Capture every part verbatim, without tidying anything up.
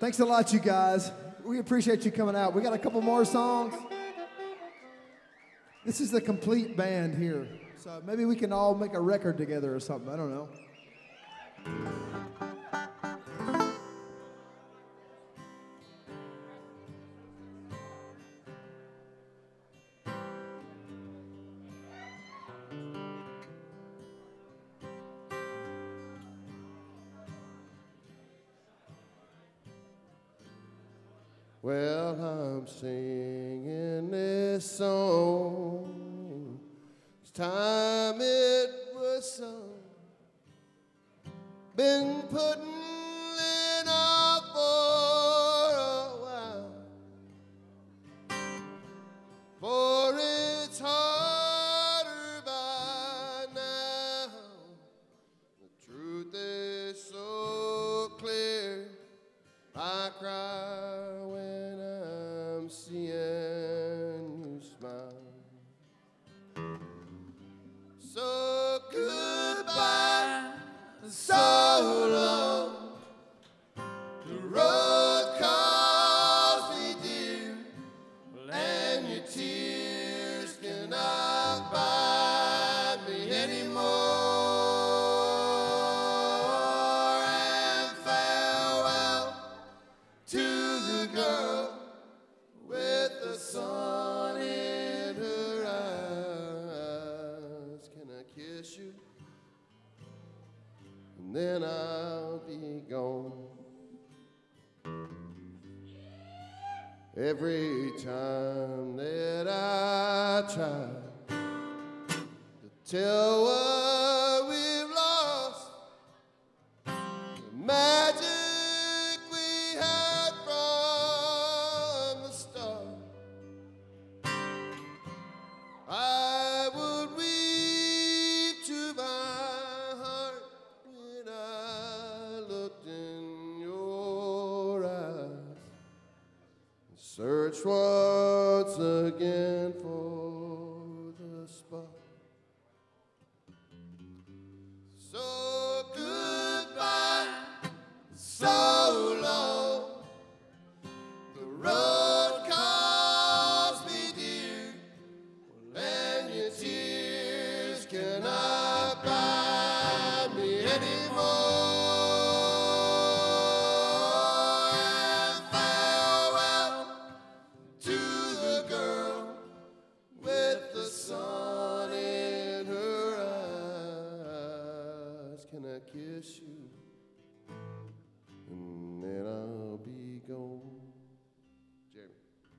Thanks a lot, you guys. We appreciate you coming out. We got a couple more songs. This is the complete band here. So maybe we can all make a record together or something. I don't know. Well, I'm singing this song. It's time it was sung. Been putting it off for a while. For it's harder by now. The truth is so clear. I cry when I'm seeing you smile. So goodbye, so long. The road calls me dear, and your tears cannot buy me anymore. And farewell to the girl with the sun in her eyes. Can I kiss you? And then I'll be gone. Every time that I try to tell what we've lost, the magic we had from the start, I would weep to my heart when I looked in your eyes and searched once again for the spot. So goodbye, so long. The road calls me dear, and your tears cannot buy me anymore. And farewell to the girl with the sun in her eyes. Can I kiss you? And then I'll be gone. Jeremy.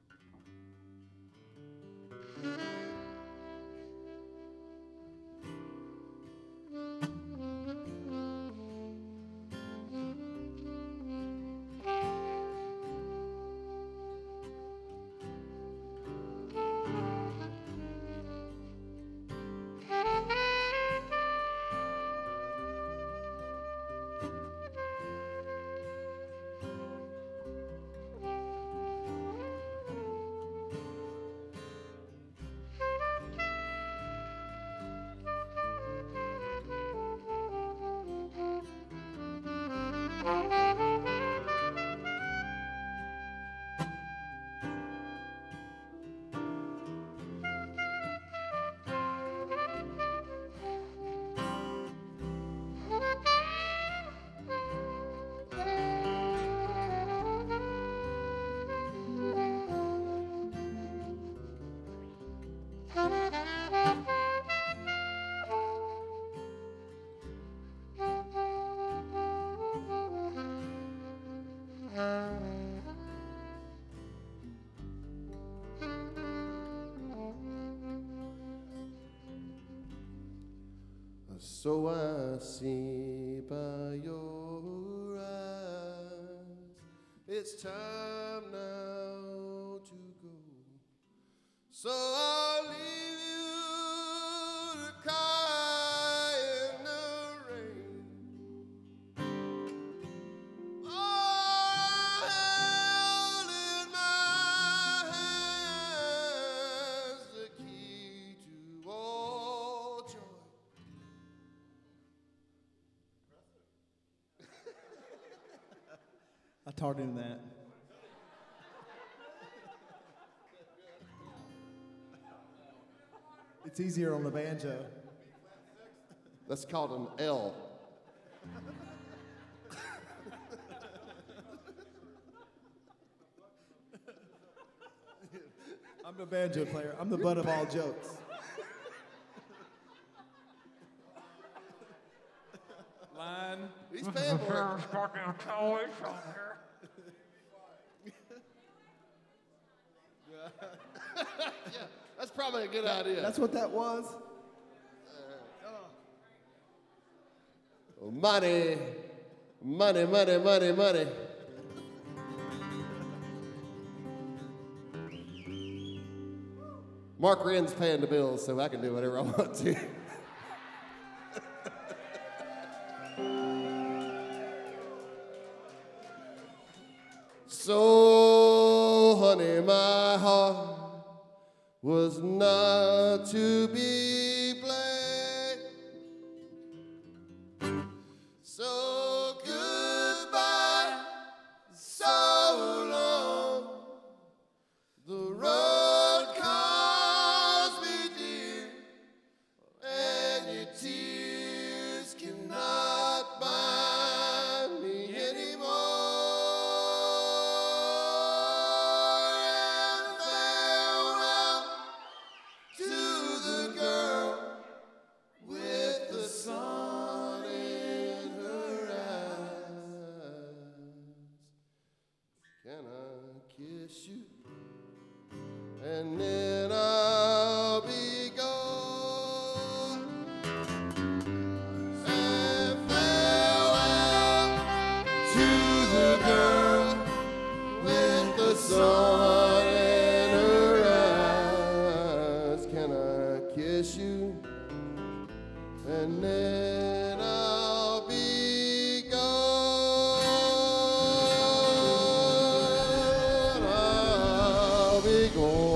So I see by your eyes, it's time now to go. So I'll leave you to cry in the rain. Oh, I held in my hands the key to all joy. I taught him that. It's easier on the banjo. That's called an L. I'm the banjo player. I'm the butt of all jokes. Line. He's paying for it. Fucking toys on here. Yeah, that's probably a good idea. That's what that was? Oh, money, money, money, money, money. Mark Wren's paying the bills, so I can do whatever I want to. So, honey, my heart was not to be blamed. So goodbye, so long. The road calls me dear, and your tears cannot bind me anymore. And farewell to the girl with the sun in her eyes. Can I kiss you? And then I'll be gone. And farewell to the girl with the sun in her eyes. Can I kiss you? And then I'll be gone. I'll be gone.